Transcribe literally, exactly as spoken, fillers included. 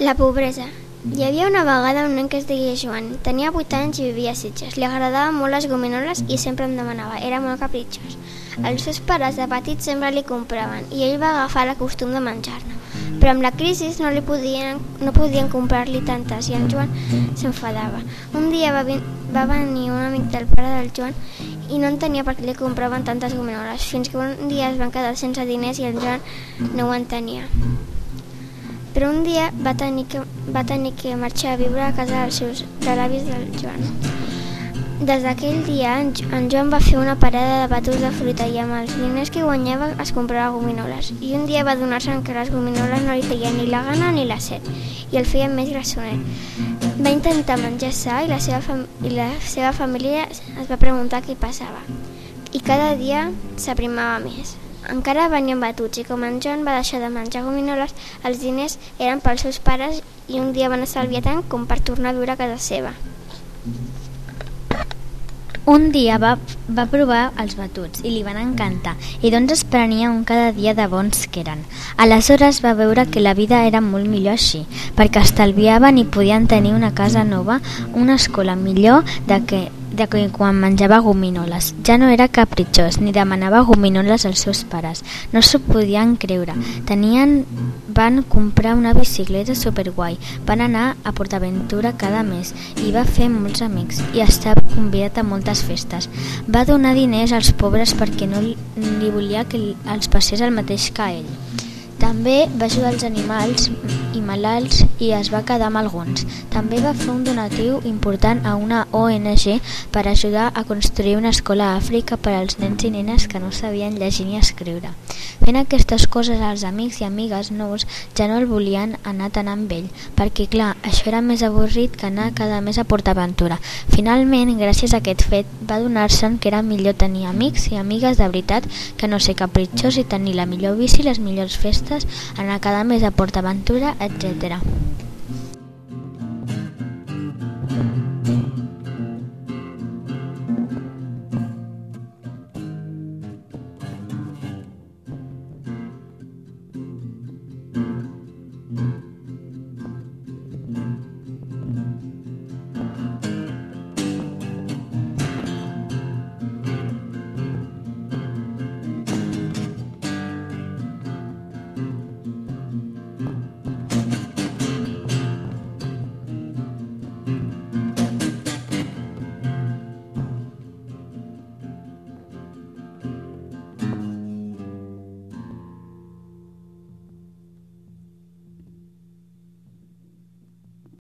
La pobresa. Hi havia una vegada un nen que es deia Joan. Tenia vuit anys i vivia a Sitges. Li agradaven molt les gominoles i sempre em demanava. Era molt capritxós. Els seus pares de petit sempre li compraven i ell va agafar el costum de menjar-ne. Però amb la crisi no, li podien, no podien comprar-li tantes i en Joan s'enfadava. Un dia va, va venir un amic del pare del Joan i no entenia per què li compraven tantes gominoles, fins que un dia es van quedar sense diners i en Joan no ho entenia. Però un dia va tenir que, va tenir que marxar a viure a casa dels seus de l'avis del Joan. Des d'aquell dia en, en Joan va fer una parada de batuts de fruita i amb els diners que guanyava es comprava gominoles. I un dia va adonar-se que les gominoles no li feien ni la gana ni la set i el feien més grassonet. Va intentar menjar sa i la seva, fam i la seva família es va preguntar què passava. I cada dia s'aprimava més. Encara venien batuts i com en Joan va deixar de menjar gominoles, els diners eren pels seus pares i un dia van estalviar tant com per tornar a viure a casa seva. Un dia va, va provar els batuts i li van encantar i doncs es prenia un cada dia de bons que eren. Aleshores va veure que la vida era molt millor així, perquè estalviaven i podien tenir una casa nova, una escola millor de que de que quan menjava gominoles. Ja no era capritxós ni demanava gominoles als seus pares. No s'ho podien creure. Tenien, van comprar una bicicleta superguai, van anar a PortAventura cada mes i va fer molts amics i estava convidat a moltes festes. Va donar diners als pobres perquè no li volia que els passés el mateix que ell. També va ajudar els animals i malalts i es va quedar amb alguns. També va fer un donatiu important a una O N G per ajudar a construir una escola a Àfrica per als nens i nenes que no sabien llegir ni escriure. Fent aquestes coses als amics i amigues nous ja no el volien anar tant amb ell, perquè clar, això era més avorrit que anar cada mes a PortAventura. Finalment, gràcies a aquest fet, va adonar-se'n que era millor tenir amics i amigues de veritat que no ser capritxós i tenir la millor bici, les millors festes, anar cada mes a PortAventura, etcètera.